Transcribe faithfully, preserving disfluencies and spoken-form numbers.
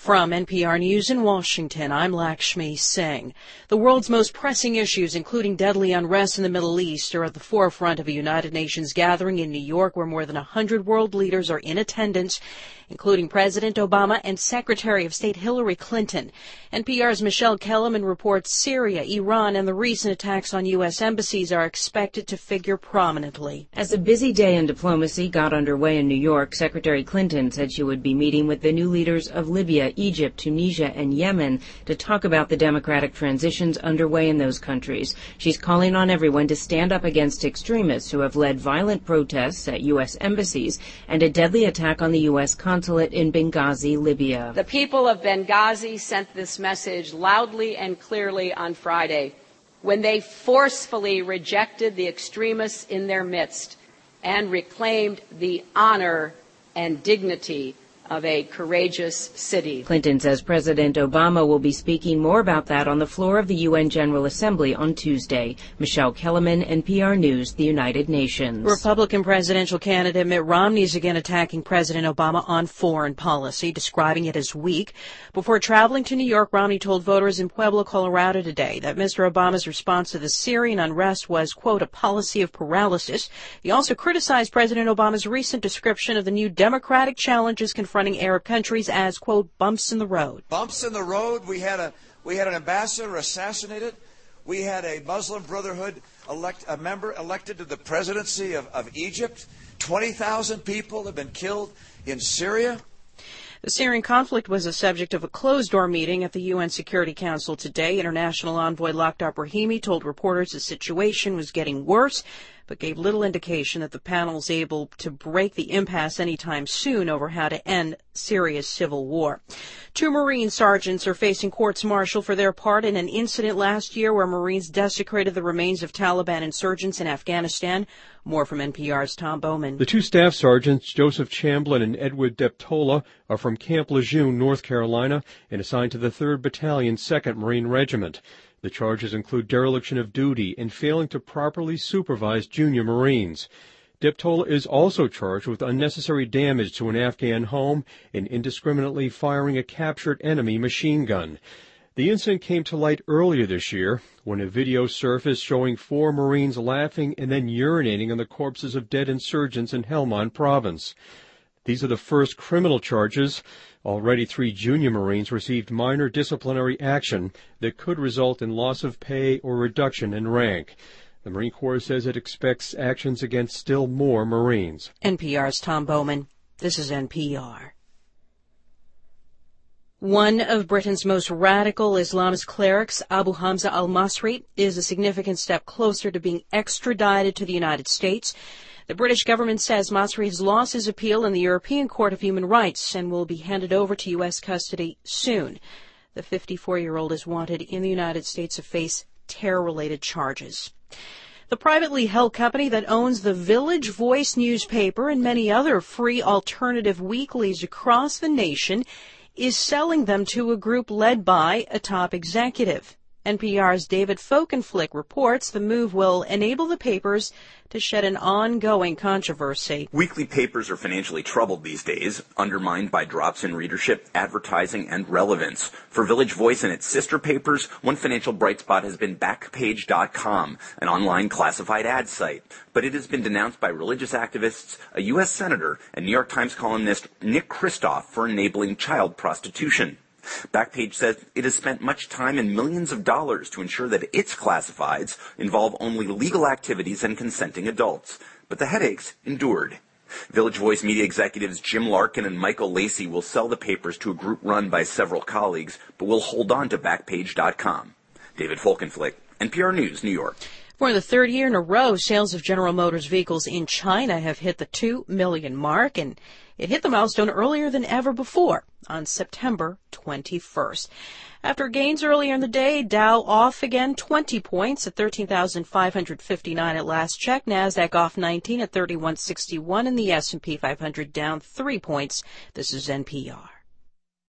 From N P R News in Washington, I'm Lakshmi Singh. The world's most pressing issues, including deadly unrest in the Middle East, are at the forefront of a United Nations gathering in New York where more than one hundred world leaders are in attendance, including President Obama and Secretary of State Hillary Clinton. N P R's Michelle Kellerman reports Syria, Iran, and the recent attacks on U S embassies are expected to figure prominently. As a busy day in diplomacy got underway in New York, Secretary Clinton said she would be meeting with the new leaders of Libya, Egypt, Tunisia, and Yemen to talk about the democratic transitions underway in those countries. She's calling on everyone to stand up against extremists who have led violent protests at U S embassies and a deadly attack on the U S consulate in Benghazi, Libya. The people of Benghazi sent this message loudly and clearly on Friday when they forcefully rejected the extremists in their midst and reclaimed the honor and dignity of a courageous city. Clinton says President Obama will be speaking more about that on the floor of the U N General Assembly on Tuesday. Michelle Kellerman, N P R News, the United Nations. Republican presidential candidate Mitt Romney is again attacking President Obama on foreign policy, describing it as weak. Before traveling to New York, Romney told voters in Pueblo, Colorado today that Mister Obama's response to the Syrian unrest was, quote, a policy of paralysis. He also criticized President Obama's recent description of the new democratic challenges confronting Arab countries as, quote, bumps in the road. Bumps in the road. We had a we had an ambassador assassinated. We had a Muslim Brotherhood elect a member elected to the presidency of, of Egypt. twenty thousand people have been killed in Syria. The Syrian conflict was the subject of a closed-door meeting at the U N Security Council today. International envoy Lakhdar Brahimi told reporters the situation was getting worse, but gave little indication that the panel is able to break the impasse anytime soon over how to end Syria's civil war. Two Marine sergeants are facing courts-martial for their part in an incident last year where Marines desecrated the remains of Taliban insurgents in Afghanistan. More from N P R's Tom Bowman. The two staff sergeants, Joseph Chamblin and Edward Deptola, are from Camp Lejeune, North Carolina, and assigned to the third Battalion, second Marine Regiment. The charges include dereliction of duty and failing to properly supervise junior Marines. Deptola is also charged with unnecessary damage to an Afghan home and indiscriminately firing a captured enemy machine gun. The incident came to light earlier this year when a video surfaced showing four Marines laughing and then urinating on the corpses of dead insurgents in Helmand province. These are the first criminal charges. Already three junior Marines received minor disciplinary action that could result in loss of pay or reduction in rank. The Marine Corps says it expects actions against still more Marines. N P R's Tom Bowman. This is N P R. One of Britain's most radical Islamist clerics, Abu Hamza al-Masri, is a significant step closer to being extradited to the United States. The British government says Masri has lost his appeal in the European Court of Human Rights and will be handed over to U S custody soon. The fifty-four-year-old is wanted in the United States to face terror-related charges. The privately held company that owns the Village Voice newspaper and many other free alternative weeklies across the nation is selling them to a group led by a top executive. N P R's David Folkenflik reports the move will enable the papers to shed an ongoing controversy. Weekly papers are financially troubled these days, undermined by drops in readership, advertising, and relevance. For Village Voice and its sister papers, one financial bright spot has been Backpage dot com, an online classified ad site. But it has been denounced by religious activists, a U S senator, and New York Times columnist Nick Kristof for enabling child prostitution. Backpage says it has spent much time and millions of dollars to ensure that its classifieds involve only legal activities and consenting adults. But the headaches endured. Village Voice media executives Jim Larkin and Michael Lacey will sell the papers to a group run by several colleagues, but will hold on to Backpage dot com. David Folkenflik, N P R News, New York. For the third year in a row, sales of General Motors vehicles in China have hit the two million mark, and it hit the milestone earlier than ever before on September twenty-first. After gains earlier in the day, Dow off again twenty points at thirteen thousand five hundred fifty-nine at last check. NASDAQ off nineteen at thirty-one sixty-one, and the S and P five hundred down three points. This is N P R.